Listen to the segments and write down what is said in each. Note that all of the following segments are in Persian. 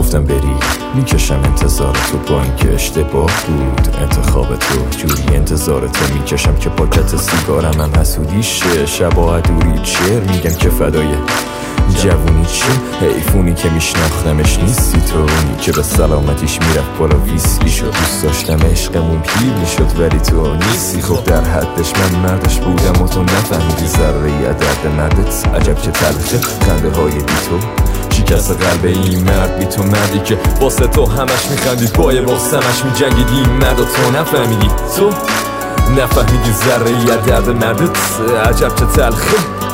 گفتم بری میکشم انتظار تو، با اینکه اشتباه بود انتخاب تو. جوری انتظار تو میکشم که پاکت سیگارم هم حسودیشه، شبا دوری چیر میگم که فدای جوونی چه حیفونی که میشناختمش نیستی تو، اونی که به سلامتیش میرفت بالا ویسکیشو. دوست داشتم عشقمون پیر میشد ولی تو نیستی، خب در حدش من مردش بودم و تو نفهمیدی ذره ای درد مردت. عجب که تلخه خنده های بی تو، شکست قلب این مرد بی تو، مردی که واسه تو همش میخندید پای بغزمش میجنگید. این مرد و تو نفهمیدی، تو نفهمیدی ذره ای درد مردت. عجب که تلخه.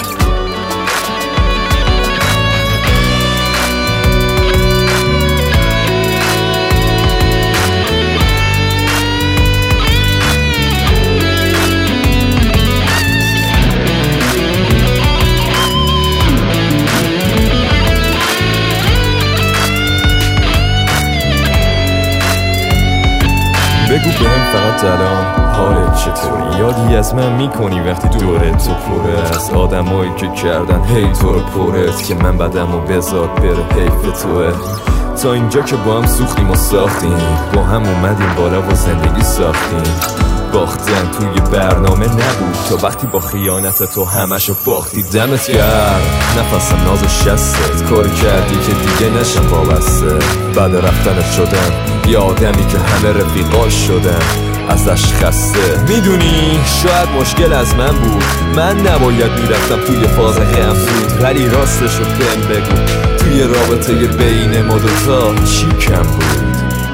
بگو بهم فقط الان حالت چطوری؟ یادی از من میکنی وقتی دورت تو پره از آدمایی که کردن هی تو رو پرت، که من بدم و بذار بره حیف توه. تا اینجا که با هم سوختیم و ساختیم، با هم اومدیم بالا و زندگی ساختیم. باختن توی برنامه نبود تا وقتی با خیانت تو همشو باختی. دمت گرم نفسم ناز و شستت، کاری کردی که دیگه نشم وابسته. بعد رفتنت شدم یه آدمی که همه رفیقاش شدم ازش خسته. میدونی شاید مشکل از من بود، من نباید میرفتم توی فاز غم زود، ولی راستشو بهم بگو توی رابطه بین ما دوتا چی کم بود؟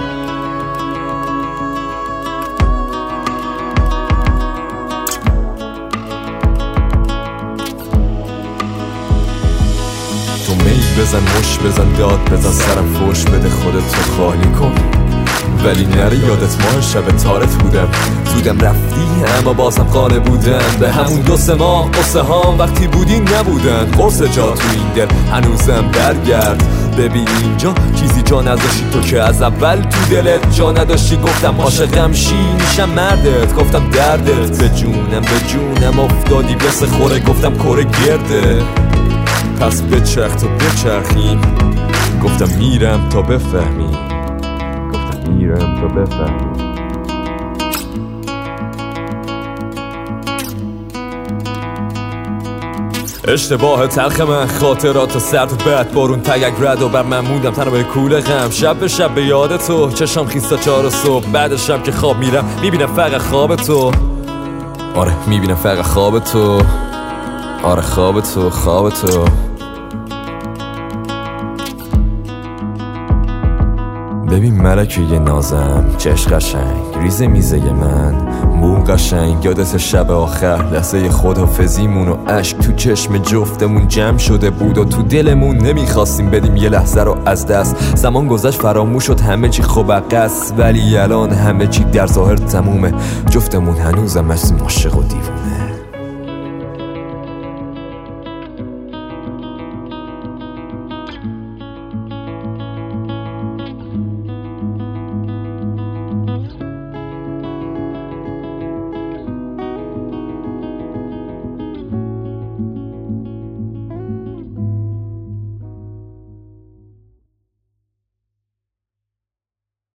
تو میل بزن مش بزن داد بزن سرم فوش بده خودت رو خالی کن، ولی نری یادت ماه شب تارت بودم. زودم رفتی اما بازم قانه بودم به همون 2-3 ماه. قصه هام وقتی بودی نبودن، قرص جا تو این دل هنوزم برگرد. ببین اینجا چیزی جا نداشتی تو که از اول تو دلت جا نداشتی. گفتم عاشقم شی میشم مردت، گفتم دردت به جونم افتادی بس خوره. گفتم کره گرده پس بچرخ تا بچرخیم، گفتم میرم تا بفهمی، گفتم میرم تا بفهمی. اشتباه تلخ من، خاطرات سرد و بد، بارون تگک رد و بر من موندم تنها به کوله غم. شب به شب به یاد تو چشم خیستا 4 صبح، بعد شب که خواب میرم میبینم فقط خواب تو. آره میبینم فقط خواب تو، آره خواب تو خواب تو. ببین ملکه یه نازم چش قشنگ، ریز میزه من مو قشنگ. یادت شب آخر لحظه خداحافظیمون و عشق تو چشم جفتمون جمع شده بود و تو دلمون نمیخواستیم بدیم یه لحظه رو از دست. زمان گذشت فراموش شد همه چی خوب قصد، ولی الان همه چی در ظاهر تمومه. جفتمون هنوزم مثل عاشق و دیوونه.